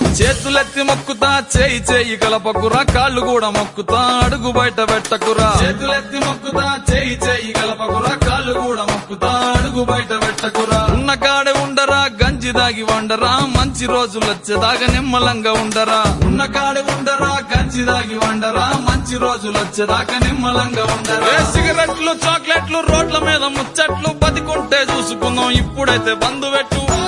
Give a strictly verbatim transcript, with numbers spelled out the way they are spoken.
చేతులెత్తి మొక్కుతా చేయి చేయి కలపకురా కాళ్ళు కూడా మొక్కుతా అడుగు బయట పెట్టకురా చేతులెత్తి మొక్కుతా చేయి చేయి కలపకురా కాళ్ళు కూడా మొక్కుతా అడుగు బయట పెట్టకురా ఉన్న కాడే ఉండరా గంజి దాగి వండరా మంచి రోజులు వచ్చేదాకా నిమ్మలంగా ఉండరా ఉన్న కాడే ఉండరా గంజి దాగి వండరా మంచి రోజులు వచ్చేదాకా నిమ్మలంగా ఉండరా సిగరెట్లు చాక్లెట్లు రోడ్ల మీద ముచ్చట్లు బతికుంటే చూసుకుందాం ఇప్పుడైతే బంధు పెట్టు